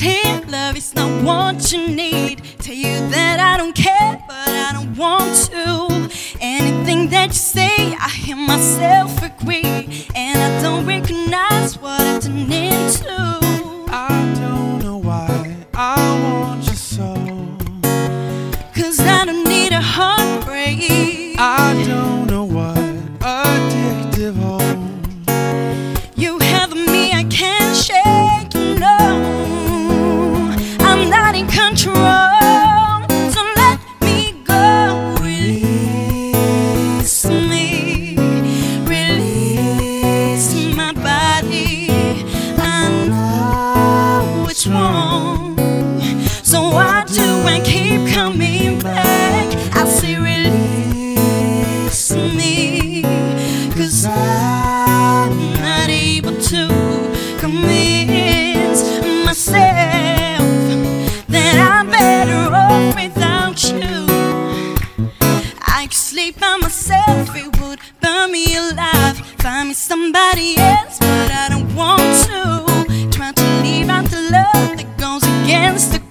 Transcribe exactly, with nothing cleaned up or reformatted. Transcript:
here, love is not what you need. Tell you that I don't care, but I don't want to. Anything that you say, I hear myself agree, and I don't recognize what I've turned into. I don't know why I want you so, 'cause I don't need a heartbreak. I don't know what addictive holds. You have me, I can't shake, no. I'm not in control, so let me go. Release me, release my body. I know it's wrong, so why do I keep coming back? I say release me, 'cause I'm not able to convince myself that I'm better off without you. I could sleep by myself, it would burn me alive. Find me somebody else, but I don't want to. Try to leave out the love that goes against the